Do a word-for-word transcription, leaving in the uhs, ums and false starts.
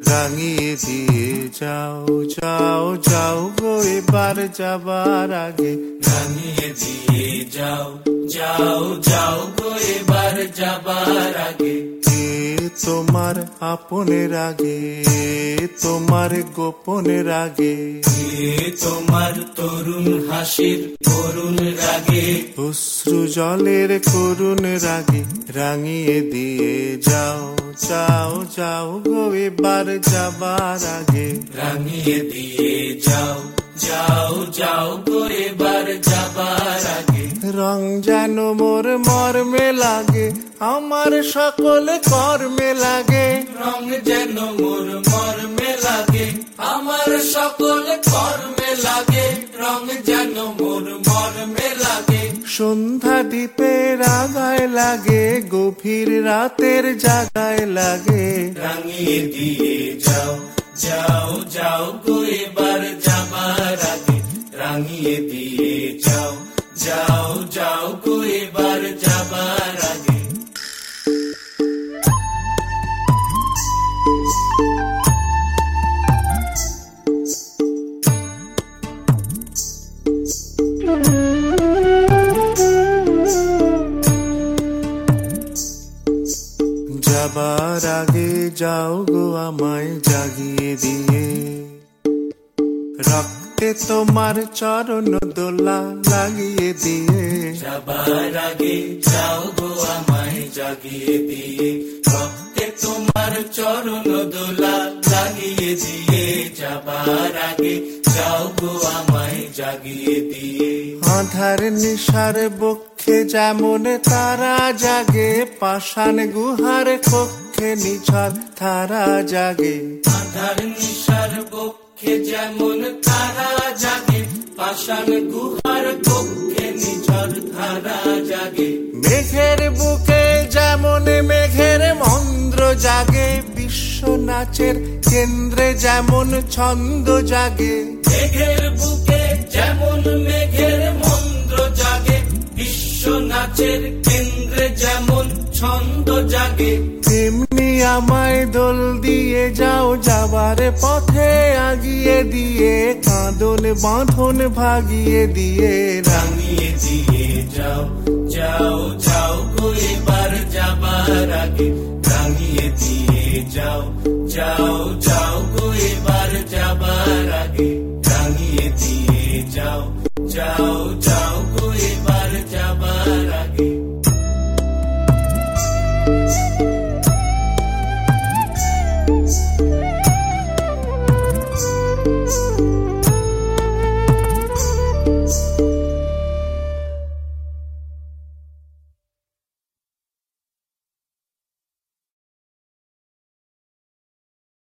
রাঙিয়ে দিয়ে যাও যাও যাও গো এবার যাবার আগে, রাঙিয়ে দিয়ে যাও যাও যাও গো এবার যাবার আগে। কে তোমার আপনের আগে, তোমার গোপনের আগে, কে তোমার তরুণ হাসির করুণ রাগে, অশ্রু জলের করুণ রাগে, রাঙিয়ে দিয়ে যাও যাও যাও গো এবার যাবার আগে, রাঙিয়ে দিয়ে যাও যাও যাও গো এবার যাবার আগে। রং যেন মোর মর্মে লাগে, আমার সকল কর্মে লাগে, রং যেন মোর মর্মে লাগে, আমার সকল কর্মে লাগে, রং যেন মোর মর্মে লাগে। সন্ধ্যা দ্বীপের আগায় লাগে, গভীর রাতের জাগায় লাগে, রাঙিয়ে দিয়ে যাও যাও যাও গো এবার যাবার আগে, রাঙিয়ে দিয়ে যাও যাও যাও গো এবার যাবার আগে। যাবার আগে যাও গো আমায় জাগিয়ে দিয়ে, রক্তে তোমার চরণ দোলা লাগিয়ে দিয়ে, যাবার আগে যাও গো আমায় জাগিয়ে দিয়ে, রক্তে তোমার চরণ দোলা লাগিয়ে দিয়ে, যাবার আগে যাও গো আমায় জাগিয়ে দিয়ে। আধার নিশার বক্ষে যেমন তারা জাগে, পাষাণ গুহার কক্ষে নিঝর তারা জাগে, আধার নিশার বক্ষে যেমন তারা জাগে, পাষাণ গুহার কক্ষে নিঝর ধারা জাগে। মেঘের বুকে যেমন মেঘের মন্দ্র জাগে, বিশ্ব নাচের কেন্দ্রে যেমন ছন্দ জাগে, মেঘের বুকে যেমন মেঘের মন্দ্র জাগে, বিশ্ব নাচের কেন্দ্রে যেমন ছন্দ জাগে। তেমনি আমায় দোল দিয়ে যাও যাবার পথে আগিয়ে দিয়ে, কাঁদন বাঁধন ভাগিয়ে দিয়ে, রাঙিয়ে দিয়ে যাও যাও যাও গো এবার যাবার আগে, রাঙিয়ে দিয়ে যাও যাও যাও গো এবার যাবার আগে, রাঙিয়ে দিয়ে যাও যাও